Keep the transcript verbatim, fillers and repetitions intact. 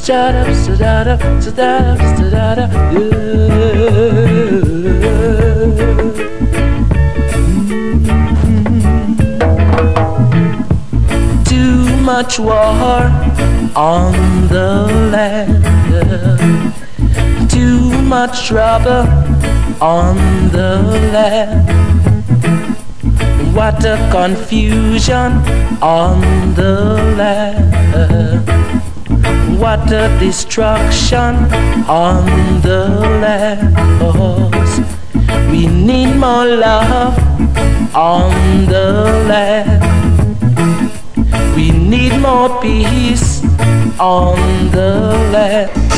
da da da da da da da Too much war on the land, too much trouble on the land. What a confusion on the land. What a destruction on the land. We need more love on the land. We need more peace on the land.